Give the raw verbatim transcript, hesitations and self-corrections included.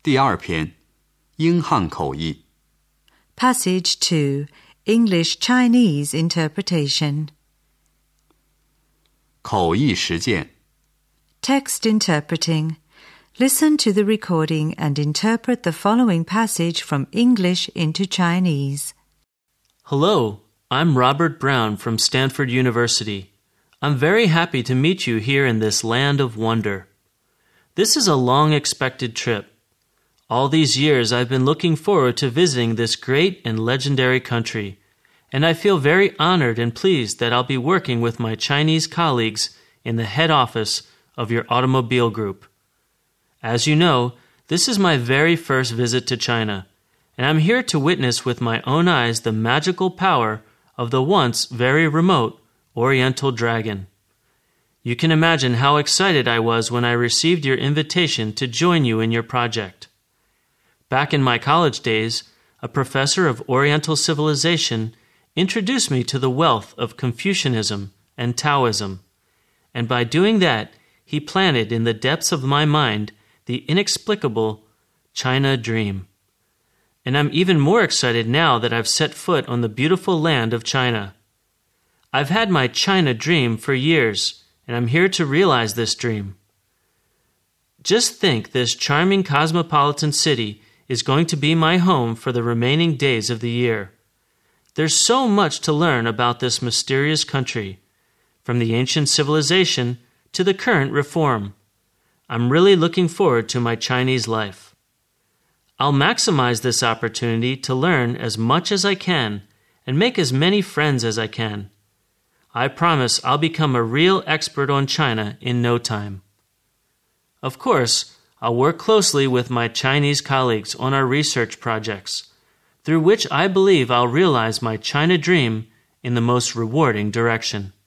第二篇，英汉口译。 Passage two, English-Chinese interpretation. 口译实践。 Text interpreting. Listen to the recording and interpret the following passage from English into Chinese. Hello, I'm Robert Brown from Stanford University. I'm very happy to meet you here in this land of wonder. This is a long-expected trip. All these years I've been looking forward to visiting this great and legendary country, and I feel very honored and pleased that I'll be working with my Chinese colleagues in the head office of your automobile group. As you know, this is my very first visit to China, and I'm here to witness with my own eyes the magical power of the once very remote Oriental Dragon. You can imagine how excited I was when I received your invitation to join you in your project. Back in my college days, a professor of Oriental civilization introduced me to the wealth of Confucianism and Taoism, and by doing that, he planted in the depths of my mind the inexplicable China dream. And I'm even more excited now that I've set foot on the beautiful land of China. I've had my China dream for years, and I'm here to realize this dream. Just think, this charming cosmopolitan city is going to be my home for the remaining days of the year. There's so much to learn about this mysterious country, from the ancient civilization to the current reform. I'm really looking forward to my Chinese life. I'll maximize this opportunity to learn as much as I can and make as many friends as I can. I promise I'll become a real expert on China in no time. Of course, I'll work closely with my Chinese colleagues on our research projects, through which I believe I'll realize my China dream in the most rewarding direction.